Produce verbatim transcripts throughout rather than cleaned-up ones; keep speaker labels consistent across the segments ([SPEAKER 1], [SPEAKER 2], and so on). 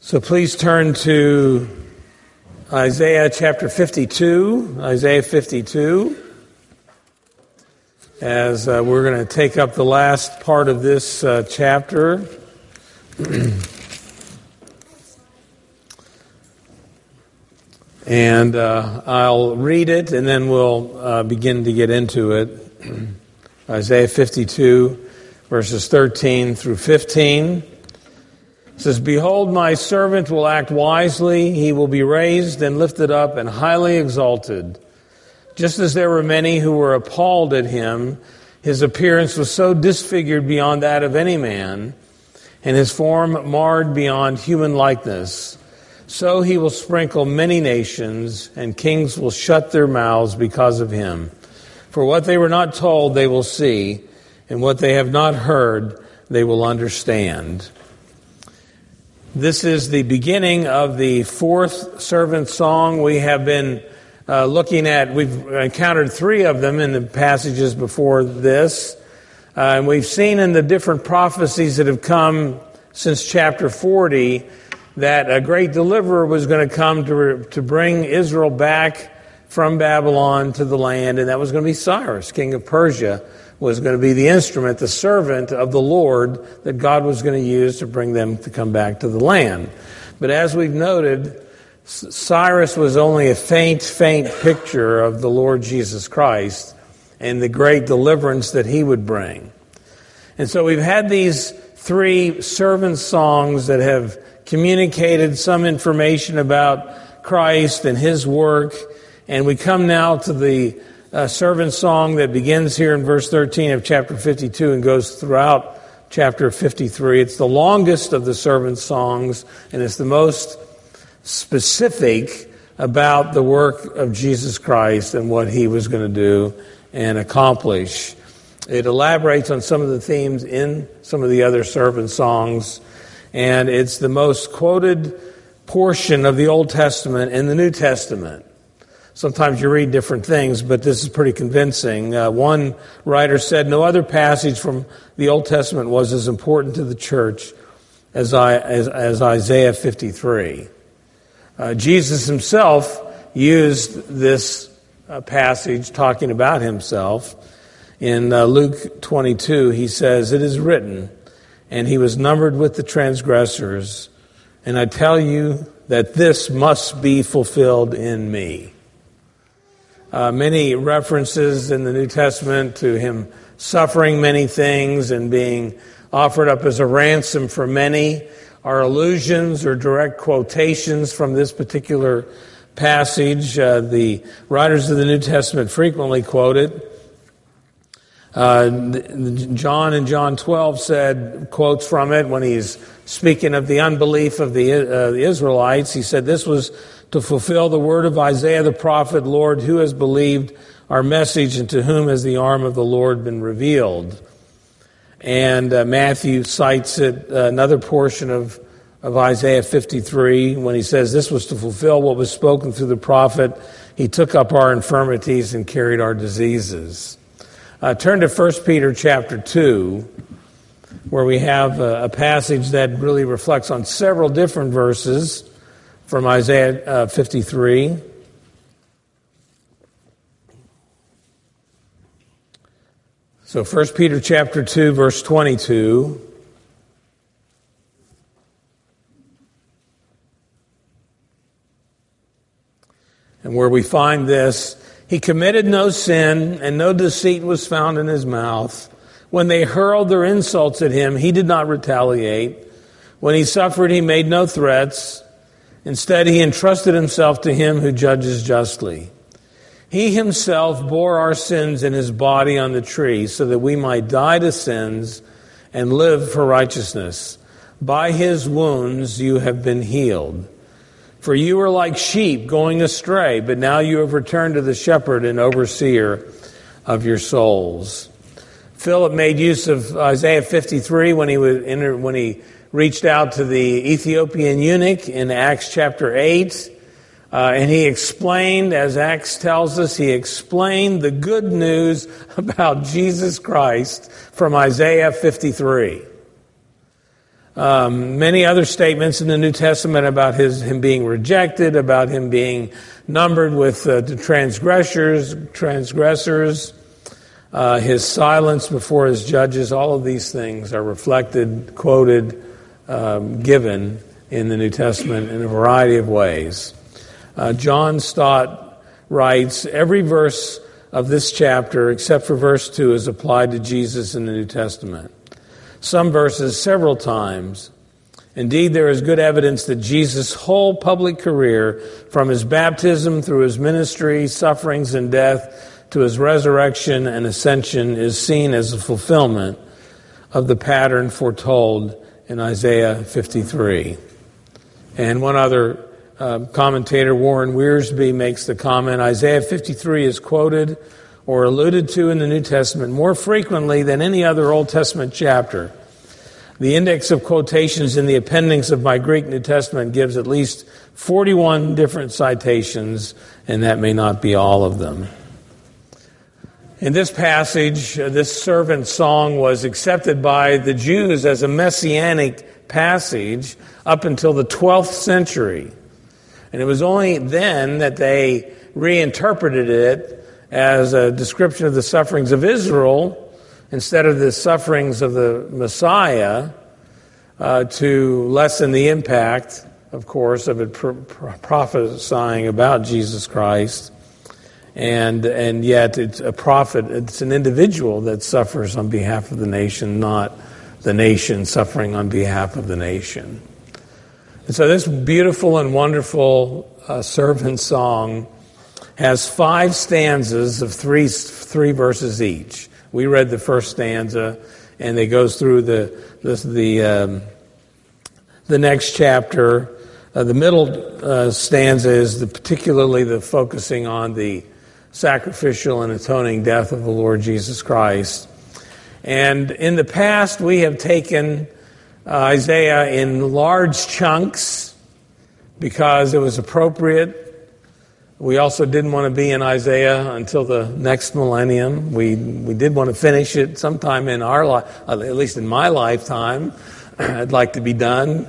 [SPEAKER 1] So please turn to Isaiah chapter fifty-two, Isaiah fifty-two, as uh, we're going to take up the last part of this uh, chapter. And uh, I'll read it, and then we'll uh, begin to get into it. Isaiah fifty-two, verses thirteen through fifteen. It says, "Behold, my servant will act wisely. He will be raised and lifted up and highly exalted. Just as there were many who were appalled at him, his appearance was so disfigured beyond that of any man, and his form marred beyond human likeness. So he will sprinkle many nations, and kings will shut their mouths because of him. For what they were not told, they will see, and what they have not heard, they will understand." This is the beginning of the fourth servant song. We have been uh, looking at, we've encountered three of them in the passages before this. Uh, and we've seen in the different prophecies that have come since chapter forty that a great deliverer was going to come to, to bring Israel back from Babylon to the land, and that was going to be Cyrus, king of Persia, was going to be the instrument, the servant of the Lord that God was going to use to bring them to come back to the land. But as we've noted, Cyrus was only a faint, faint picture of the Lord Jesus Christ and the great deliverance that he would bring. And so we've had these three servant songs that have communicated some information about Christ and his work, and we come now to the uh, servant song that begins here in verse thirteen of chapter fifty-two and goes throughout chapter fifty-three. It's the longest of the servant songs, and it's the most specific about the work of Jesus Christ and what he was going to do and accomplish. It elaborates on some of the themes in some of the other servant songs, and it's the most quoted portion of the Old Testament and the New Testament. Sometimes you read different things, but this is pretty convincing. Uh, one writer said, "No other passage from the Old Testament was as important to the church as, I, as, as Isaiah fifty-three. Uh, Jesus himself used this uh, passage talking about himself. In uh, Luke twenty-two, he says, "It is written, and he was numbered with the transgressors. And I tell you that this must be fulfilled in me." Uh, many references in the New Testament to him suffering many things and being offered up as a ransom for many are allusions or direct quotations from this particular passage. Uh, the writers of the New Testament frequently quote it. Uh, John in John twelve said, quotes from it when he's speaking of the unbelief of the, uh, the Israelites. He said, "This was to fulfill the word of Isaiah the prophet, Lord, who has believed our message, and to whom has the arm of the Lord been revealed?" And uh, Matthew cites it, uh, another portion of, of Isaiah fifty-three, when he says, "This was to fulfill what was spoken through the prophet. He took up our infirmities and carried our diseases." Uh, turn to First Peter chapter two, where we have a, a passage that really reflects on several different verses from Isaiah uh, fifty-three. So First Peter chapter two, verse twenty-two. And where we find this, "He committed no sin, and no deceit was found in his mouth. When they hurled their insults at him, he did not retaliate. When he suffered, he made no threats. Instead, he entrusted himself to him who judges justly. He himself bore our sins in his body on the tree, so that we might die to sins and live for righteousness. By his wounds you have been healed. For you were like sheep going astray, but now you have returned to the shepherd and overseer of your souls." Philip made use of Isaiah fifty-three when he would enter, when he reached out to the Ethiopian eunuch in Acts chapter eight, uh, and he explained, as Acts tells us, he explained the good news about Jesus Christ from Isaiah fifty-three. Um, many other statements in the New Testament about his him being rejected, about him being numbered with uh, the transgressors, transgressors, uh, his silence before his judges. All of these things are reflected, quoted, um, given in the New Testament in a variety of ways. Uh, John Stott writes, every verse of this chapter, except for verse two, is applied to Jesus in the New Testament. Some verses several times. Indeed, there is good evidence that Jesus' whole public career, from his baptism through his ministry, sufferings, and death, to his resurrection and ascension, is seen as a fulfillment of the pattern foretold in Isaiah fifty-three. And one other uh, commentator, Warren Wiersbe, makes the comment, Isaiah fifty-three is quoted or alluded to in the New Testament more frequently than any other Old Testament chapter. The index of quotations in the appendix of my Greek New Testament gives at least forty-one different citations, and that may not be all of them. In this passage, uh, this servant song was accepted by the Jews as a messianic passage up until the twelfth century. And it was only then that they reinterpreted it as a description of the sufferings of Israel instead of the sufferings of the Messiah, uh, to lessen the impact, of course, of it pro- prophesying about Jesus Christ. And and yet it's a prophet, it's an individual that suffers on behalf of the nation, not the nation suffering on behalf of the nation. And so this beautiful and wonderful uh, servant song has five stanzas of three three verses each. We read the first stanza, and it goes through the the the, um, the next chapter. Uh, the middle uh, stanza is the, particularly the focusing on the sacrificial and atoning death of the Lord Jesus Christ. And in the past, we have taken uh, Isaiah in large chunks because it was appropriate. We also didn't want to be in Isaiah until the next millennium. We we did want to finish it sometime in our life, at least in my lifetime. I'd like to be done.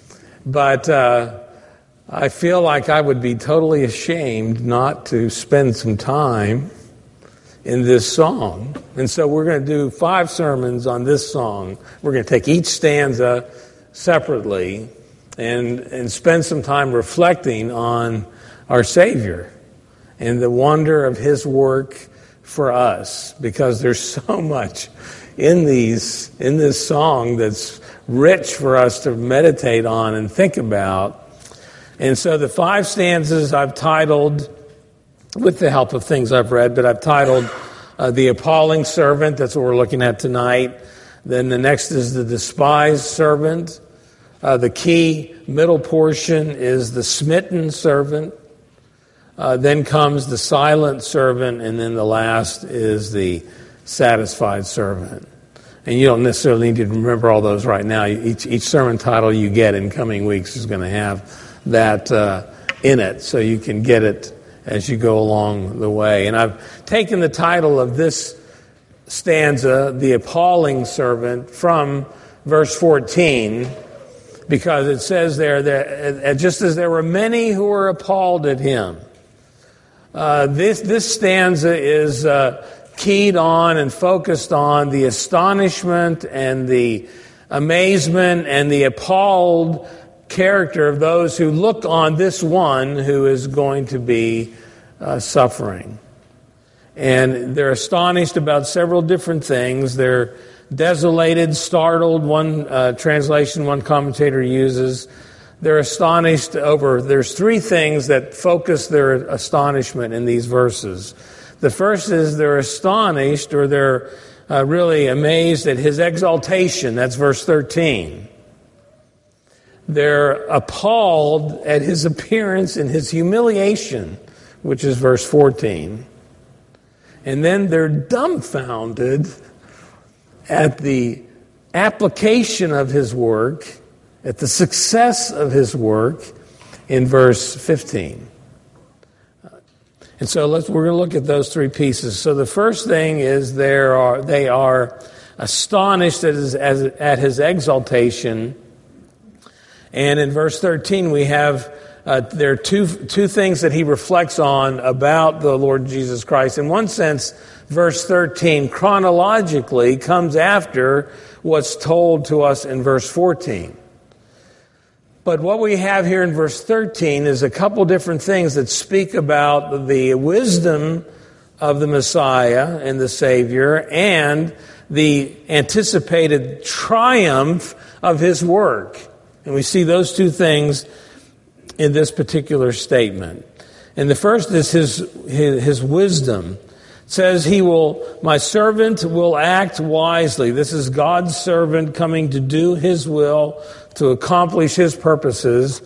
[SPEAKER 1] But uh, I feel like I would be totally ashamed not to spend some time in this song. And so we're going to do five sermons on this song. We're going to take each stanza separately and and spend some time reflecting on our Savior and the wonder of His work for us, because there's so much in these in this song that's rich for us to meditate on and think about. And so the five stanzas I've titled, with the help of things I've read, but I've titled uh, The Appalling Servant. That's what we're looking at tonight. Then the next is The Despised Servant. Uh, the key middle portion is The Smitten Servant. Uh, then comes the silent servant, and then the last is the satisfied servant. And you don't necessarily need to remember all those right now. Each, each sermon title you get in coming weeks is going to have that uh, in it, so you can get it as you go along the way. And I've taken the title of this stanza, The Appalling Servant, from verse fourteen, because it says there that just as there were many who were appalled at him, Uh, this this stanza is uh, keyed on and focused on the astonishment and the amazement and the appalled character of those who look on this one who is going to be uh, suffering. And they're astonished about several different things. They're desolated, startled, one uh, translation, one commentator uses. They're astonished over, there's three things that focus their astonishment in these verses. The first is they're astonished, or they're uh, really amazed at his exaltation. That's verse thirteen. They're appalled at his appearance and his humiliation, which is verse fourteen. And then they're dumbfounded at the application of his work, at the success of his work in verse fifteen. And so let's, we're going to look at those three pieces. So the first thing is there are, they are astonished at his, as, at his exaltation. And in verse thirteen, we have uh, there are two two things that he reflects on about the Lord Jesus Christ. In one sense, verse thirteen chronologically comes after what's told to us in verse fourteen. But what we have here in verse thirteen is a couple different things that speak about the wisdom of the Messiah and the Savior and the anticipated triumph of his work. And we see those two things in this particular statement. And the first is his, his, his wisdom. It says, he will, my servant will act wisely. This is God's servant coming to do his will, to accomplish his purposes.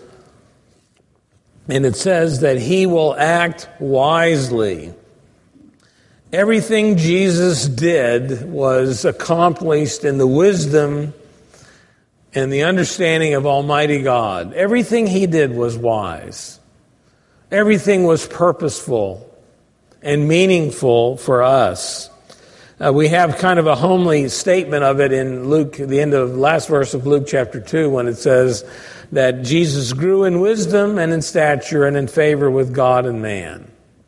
[SPEAKER 1] And it says that he will act wisely. Everything Jesus did was accomplished in the wisdom and the understanding of Almighty God. Everything he did was wise. Everything was purposeful and meaningful for us. Uh, we have kind of a homely statement of it in Luke, the end of the last verse of Luke chapter two, when it says that Jesus grew in wisdom and in stature and in favor with God and man.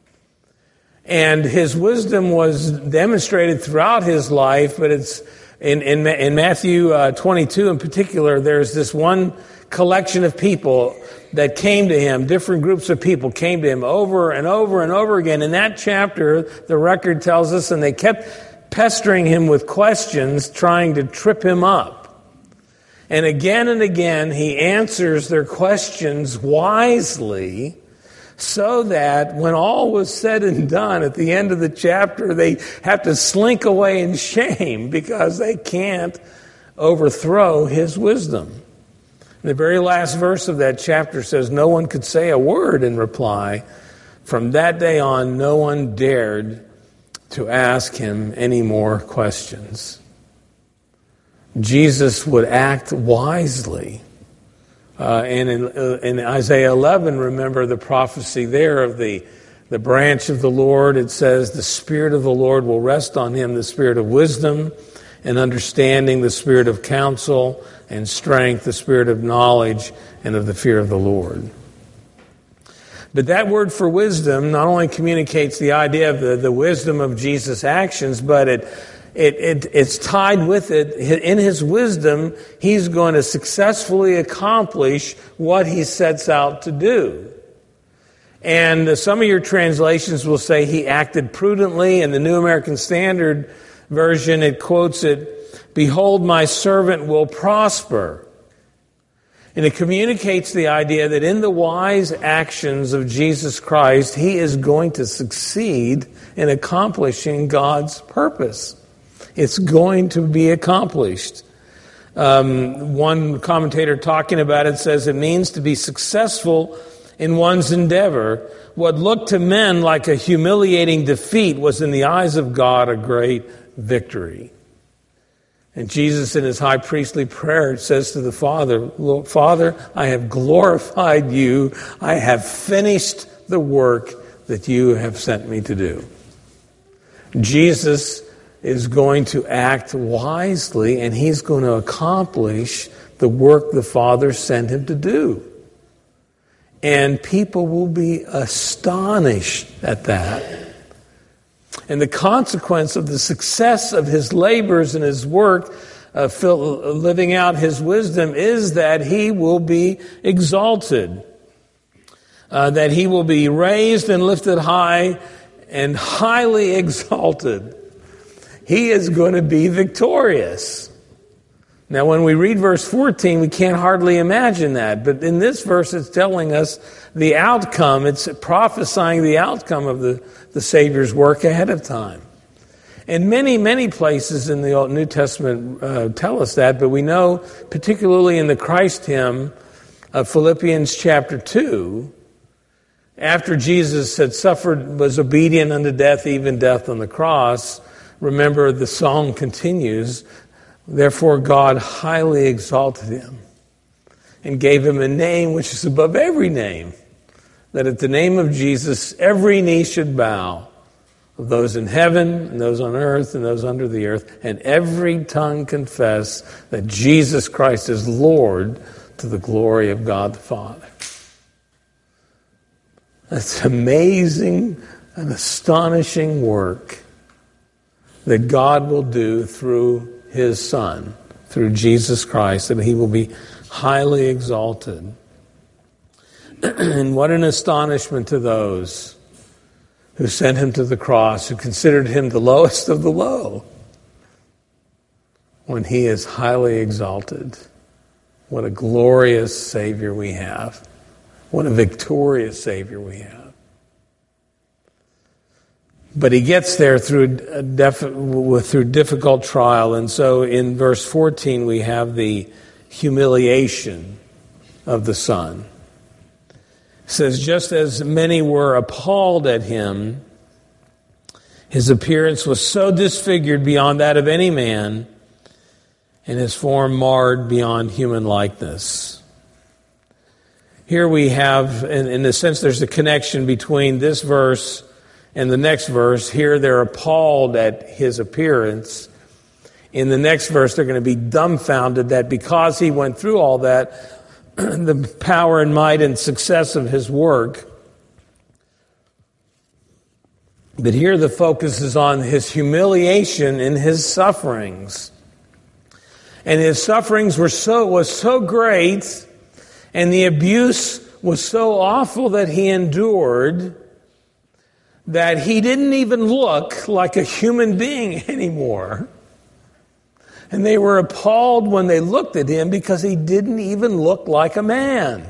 [SPEAKER 1] And his wisdom was demonstrated throughout his life, but it's in in, in Matthew uh, twenty-two in particular, there's this one collection of people that came to him, different groups of people came to him over and over and over again. In that chapter, the record tells us, and they kept pestering him with questions, trying to trip him up. And again and again, he answers their questions wisely, so that when all was said and done at the end of the chapter, they have to slink away in shame because they can't overthrow his wisdom. The very last verse of that chapter says, no one could say a word in reply. From that day on, no one dared to ask him any more questions. Jesus would act wisely. Uh, and in, uh, in Isaiah eleven, remember the prophecy there of the, the branch of the Lord. It says, the Spirit of the Lord will rest on him, the Spirit of wisdom and understanding, the Spirit of counsel and strength, the Spirit of knowledge and of the fear of the Lord. But that word for wisdom not only communicates the idea of the, the wisdom of Jesus' actions, but it It, it, it's tied with it. In his wisdom, he's going to successfully accomplish what he sets out to do. And some of your translations will say he acted prudently. In the New American Standard Version, it quotes it, behold, my servant will prosper. And it communicates the idea that in the wise actions of Jesus Christ, he is going to succeed in accomplishing God's purpose. It's going to be accomplished. Um, one commentator talking about it says it means to be successful in one's endeavor. What looked to men like a humiliating defeat was in the eyes of God a great victory. And Jesus in his high priestly prayer says to the Father, Father, I have glorified you. I have finished the work that you have sent me to do. Jesus is going to act wisely, and he's going to accomplish the work the Father sent him to do. And people will be astonished at that. And the consequence of the success of his labors and his work, uh, living out his wisdom, is that he will be exalted. Uh, that he will be raised and lifted high and highly exalted. He is going to be victorious. Now, when we read verse fourteen, we can't hardly imagine that. But in this verse, it's telling us the outcome. It's prophesying the outcome of the, the Savior's work ahead of time. And many, many places in the Old New Testament uh, tell us that. But we know, particularly in the Christ hymn of Philippians chapter two, after Jesus had suffered, was obedient unto death, even death on the cross, remember, the song continues, therefore God highly exalted him and gave him a name which is above every name, that at the name of Jesus every knee should bow, of those in heaven and those on earth and those under the earth, and every tongue confess that Jesus Christ is Lord, to the glory of God the Father. That's amazing and astonishing work that God will do through His Son, through Jesus Christ, and He will be highly exalted. And what an astonishment to those who sent Him to the cross, who considered Him the lowest of the low, when He is highly exalted. What a glorious Savior we have. What a victorious Savior we have. But He gets there through a def- through difficult trial. And so in verse fourteen we have the humiliation of the Son. It says, just as many were appalled at Him, His appearance was so disfigured beyond that of any man, and His form marred beyond human likeness. Here we have, in, in a sense, there's a connection between this verse and the next verse. Here they're appalled at His appearance. In the next verse, they're going to be dumbfounded that because He went through all that, the power and might and success of His work. But here the focus is on His humiliation and His sufferings. And His sufferings were so was so great, and the abuse was so awful that He endured, that He didn't even look like a human being anymore. And they were appalled when they looked at Him because He didn't even look like a man.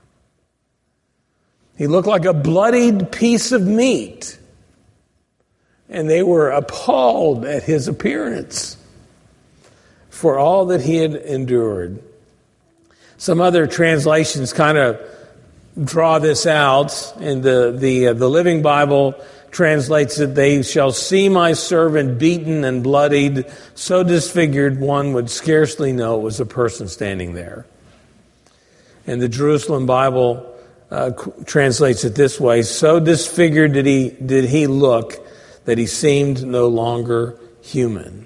[SPEAKER 1] He looked like a bloodied piece of meat. And they were appalled at His appearance for all that He had endured. Some other translations kind of draw this out, and the the uh, the Living Bible translates it, "They shall see my servant beaten and bloodied, so disfigured one would scarcely know it was a person standing there." And the Jerusalem Bible uh, translates it this way: "So disfigured did he did he look that he seemed no longer human."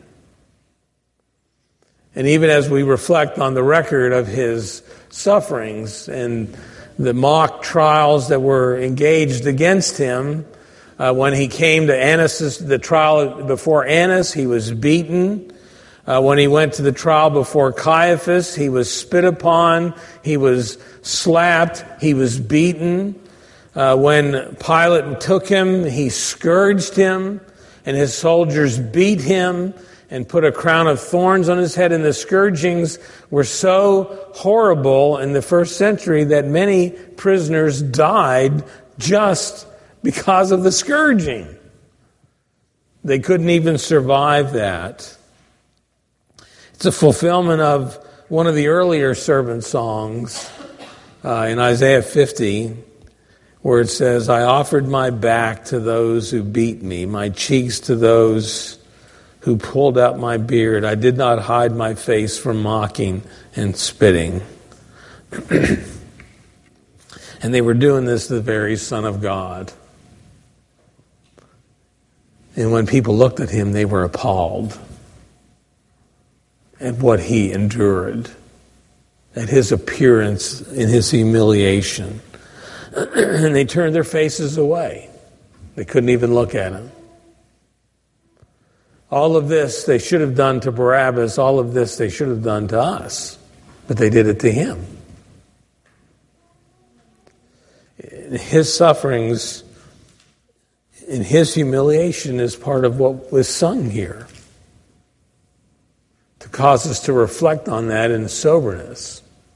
[SPEAKER 1] And even as we reflect on the record of His sufferings and the mock trials that were engaged against Him, uh, when He came to Annas, the trial before Annas, He was beaten. Uh, when He went to the trial before Caiaphas, He was spit upon, He was slapped, He was beaten. Uh, when Pilate took Him, he scourged Him, and His soldiers beat Him and put a crown of thorns on His head. And the scourgings were so horrible in the first century that many prisoners died just because of the scourging. They couldn't even survive that. It's a fulfillment of one of the earlier servant songs uh, in Isaiah fifty, where it says, "I offered my back to those who beat me, my cheeks to those who pulled out my beard. I did not hide my face from mocking and spitting." And they were doing this to the very Son of God. And when people looked at Him, they were appalled at what He endured, at His appearance in His humiliation. And they turned their faces away. They couldn't even look at Him. All of this they should have done to Barabbas. All of this they should have done to us. But they did it to Him. His sufferings and His humiliation is part of what was sung here, to cause us to reflect on that in soberness.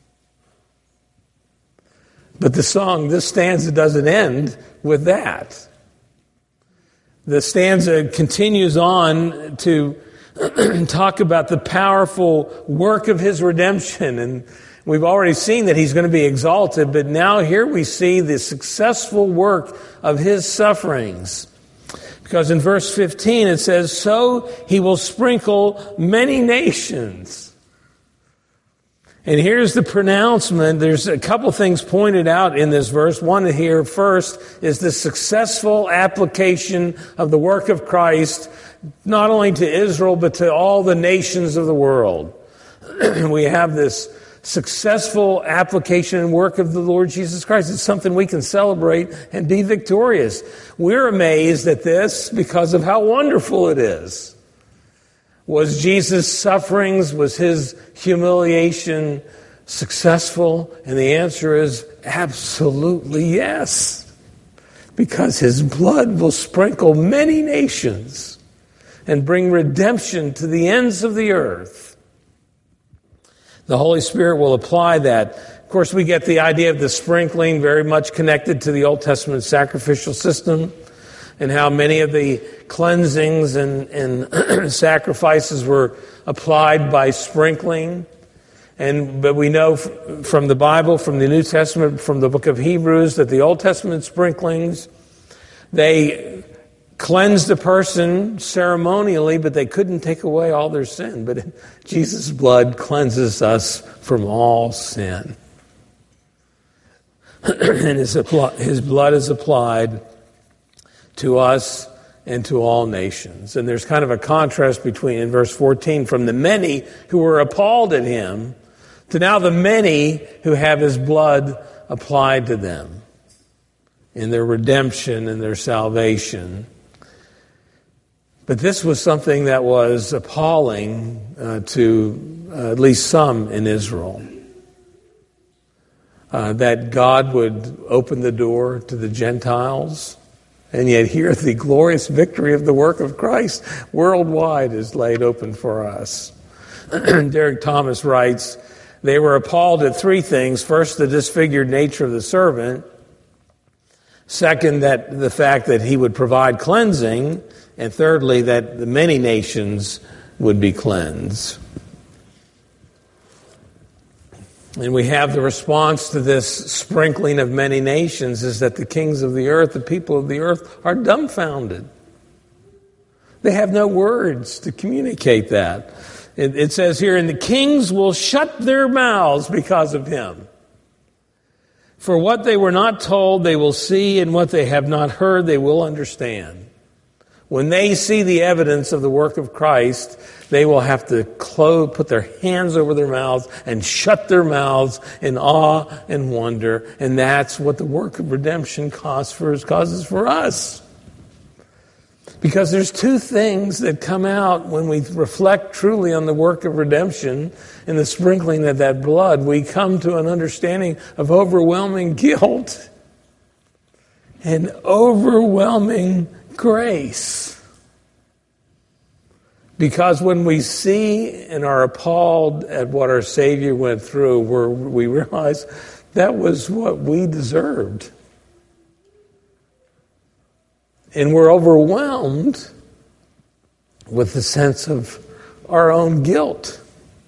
[SPEAKER 1] But the song, this stanza doesn't end with that. The stanza continues on to talk about the powerful work of His redemption. And we've already seen that He's going to be exalted, but now here we see the successful work of His sufferings. Because in verse fifteen it says, "So He will sprinkle many nations." And here's the pronouncement. There's a couple things pointed out in this verse. One here first is the successful application of the work of Christ, not only to Israel, but to all the nations of the world. We have this successful application and work of the Lord Jesus Christ. It's something we can celebrate and be victorious. We're amazed at this because of how wonderful it is. Was Jesus' sufferings, was his humiliation successful? And the answer is absolutely yes. Because his blood will sprinkle many nations and bring redemption to the ends of the earth. The Holy Spirit will apply that. Of course, we get the idea of the sprinkling very much connected to the Old Testament sacrificial system and how many of the cleansings and, and sacrifices were applied by sprinkling. And but we know f- from the Bible, from the New Testament, from the book of Hebrews, that the Old Testament sprinklings, they cleansed a person ceremonially, but they couldn't take away all their sin. But Jesus' blood cleanses us from all sin. And his, his blood is applied to us and to all nations. And there's kind of a contrast between, in verse fourteen, from the many who were appalled at him to now the many who have his blood applied to them in their redemption and their salvation. But this was something that was appalling uh, to uh, at least some in Israel. Uh, that God would open the door to the Gentiles, and yet here the glorious victory of the work of Christ worldwide is laid open for us. Derek Thomas writes, they were appalled at three things. First, the disfigured nature of the servant. Second, that the fact that he would provide cleansing. And thirdly, that the many nations would be cleansed. And we have the response to this sprinkling of many nations is that the kings of the earth, the people of the earth, are dumbfounded. They have no words to communicate that. It, it says here, and the kings will shut their mouths because of him. For what they were not told, they will see, and what they have not heard, they will understand. When they see the evidence of the work of Christ, they will have to close, put their hands over their mouths and shut their mouths in awe and wonder. And that's what the work of redemption causes for, causes for us. Because there's two things that come out when we reflect truly on the work of redemption and the sprinkling of that blood. We come to an understanding of overwhelming guilt and overwhelming grace. Because when we see and are appalled at what our Savior went through, where we realize that was what we deserved. And we're overwhelmed with the sense of our own guilt.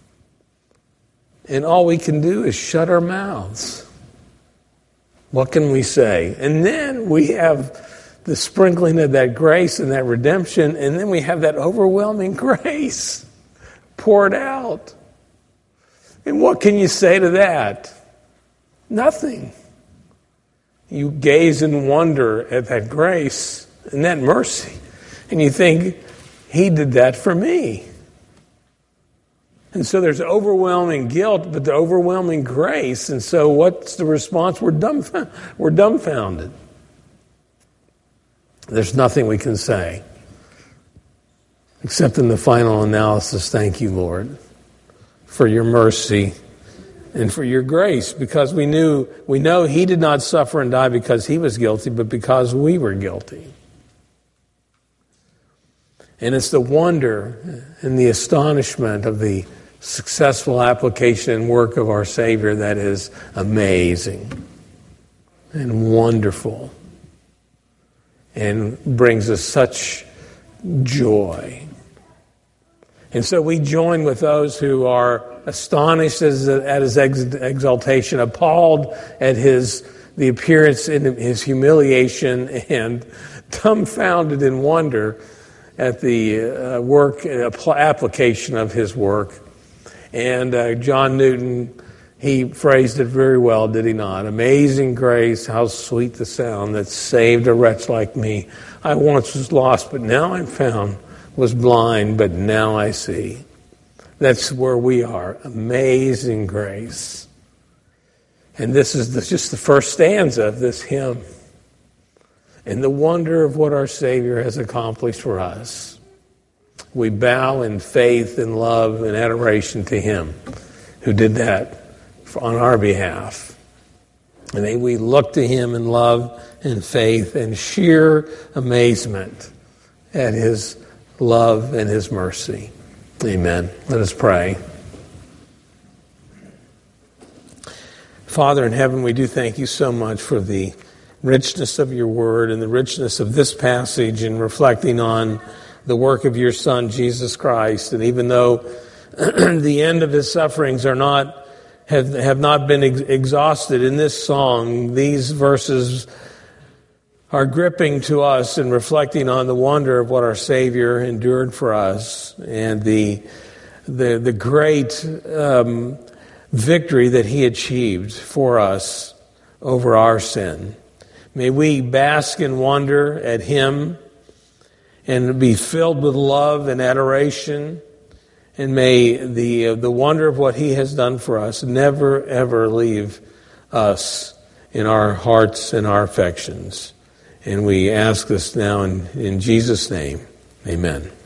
[SPEAKER 1] And all we can do is shut our mouths. What can we say? And then we have the sprinkling of that grace and that redemption, and then we have that overwhelming grace poured out. And what can you say to that? Nothing. You gaze in wonder at that grace and that mercy, and you think, he did that for me. And so there's overwhelming guilt, but the overwhelming grace. And so what's the response? We're dumbfounded. We're dumbfounded. There's nothing we can say except in the final analysis, thank you, Lord, for your mercy and for your grace, because we knew, we know he did not suffer and die because he was guilty, but because we were guilty. And it's the wonder and the astonishment of the successful application and work of our Savior that is amazing and wonderful and brings us such joy. And so we join with those who are astonished at his exaltation, appalled at his the appearance in his humiliation, and dumbfounded in wonder at the uh, work application of his work. And uh, John Newton, he phrased it very well, did he not? Amazing grace, how sweet the sound that saved a wretch like me. I once was lost, but now I'm found, was blind, but now I see. That's where we are. Amazing grace. And this is the, just the first stanza of this hymn. And the wonder of what our Savior has accomplished for us. We bow in faith and love and adoration to Him who did that on our behalf. And then we look to Him in love and faith and sheer amazement at His love and His mercy. Amen. Let us pray. Father in heaven, we do thank you so much for the richness of your word and the richness of this passage and reflecting on the work of your Son, Jesus Christ. And even though the end of his sufferings are not have, have not been ex- exhausted in this song, these verses are gripping to us and reflecting on the wonder of what our Savior endured for us and the the, the great um, victory that he achieved for us over our sin. May we bask in wonder at him and be filled with love and adoration. And may the uh, the wonder of what he has done for us never, ever leave us in our hearts and our affections. And we ask this now in, in Jesus' name. Amen.